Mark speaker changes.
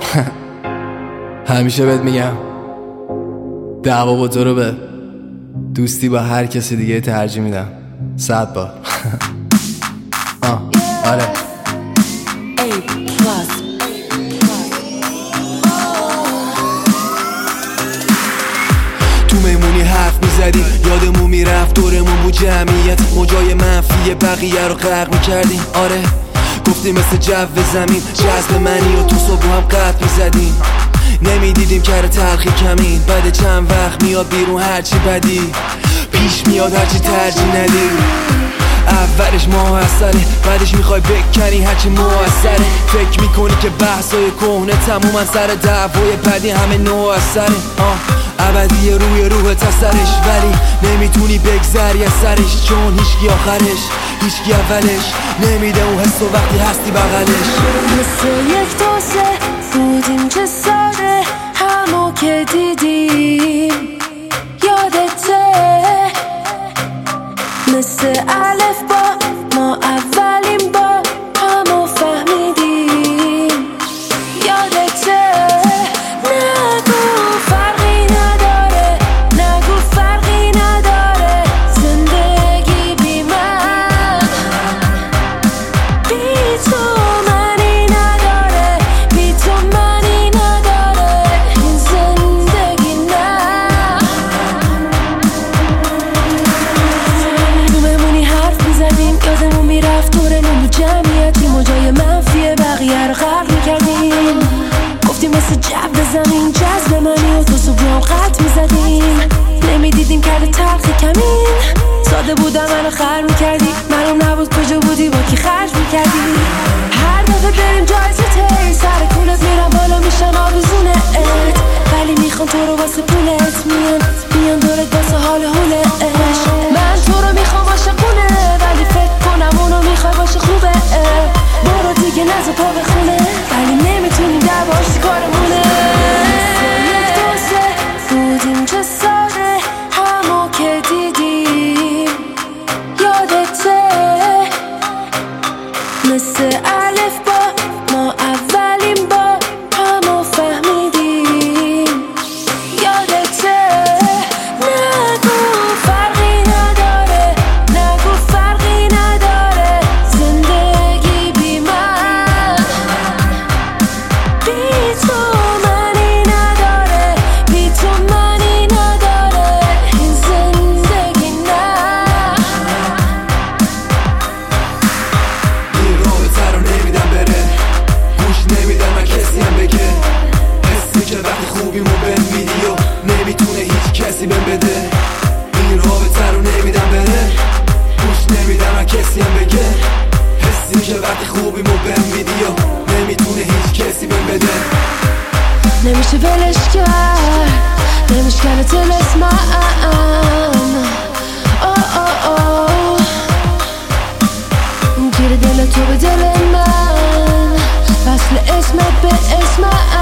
Speaker 1: همیشه بهت میگم دعوا با تو رو به دوستی با هر کسی دیگه ترجیح میدم 100 بار. آره
Speaker 2: تو مهمونی حرف میزدیم یادمون میرفت دورمون بود جمعیت موجای منفی بقیه رو غرق میکردیم. آره گفتیم مثل جو زمین جذب منی و تو صبح هم قد میزدیم. نمیدیدیم کار تلخی کمین بعد چند وقت میاد بیرون هرچی بدی پیش میاد هرچی ترجیح ندی. اولش موثره بعدش میخوای بکنی هرچی موثره. فکر میکنی که بحثای کهنه تمومن سر دعوای بعدی همه نوع اثره. ابدیه روی روح تسرش ولی نمیتونی بگذری از سرش چون هیچکی آخرش هیچکی اولش نمیده اون حس و وقتی هستی بغلش.
Speaker 3: مثل یک دوسته بودیم چه ساده همو که دیدیم یادته مثل الف با ما اولین با همو فهمیدیم یادته. نگو فرقی نداره نگو فرقی نداره زندگی بی من بی تو منی نداره بی تو منی نداره این زندگی نه. تو مهمونی حرف میزدیم یادمون میرفت دورمون بود جمعیتی موجای منفی بقیه رو غرق میکردیم. گفتیم مثل جو زمین جذب منی و تو صبح هم قد میزدیم. نمیدیدیم کرده تلخی کمین ساده بودم منو خر میکردی معلوم نبود کجا بودی با کی خرج میکردی. هر دفعه بریم جایزه تی سر کولت میرم بالا میشن آویزونه ات ولی میخوان تو رو واسه پولت میان دورت واسه حال حولش. من تو رو میخوام عاشقونه ولی فکر کنم اونو میخوای باشه خوبه. برو دیگه نزا پا بخونه ولی نمیتونیم دعواش کارمونه. یک دوسته بودیم چه ساده همو که دیدیم یادته مثل الف با ما اولین با همو فهمیدیم یادته. نگو فرقی نداره نگو فرقی نداره زندگی بی من بی تو منی نداره بی تو منی نداره این زندگی نه.
Speaker 2: این رابطه رو نمیدم بره گوش نمیدم من کسی هم بگه حسی که وقتی خوبیمو بهم میدی و نمیتونه هیچ کسی بهم بده. این رابطه رو نمیدم بره گوش نمیدم من کسی هم بگه حسی که وقتی خوبیمو بهم میدی و نمیتونه هیچ کسی بهم بده.
Speaker 3: نمیشه ولش کرد نمیشکنه تلسمم گیر دل تو به دل من وصل اسمت به اسمم.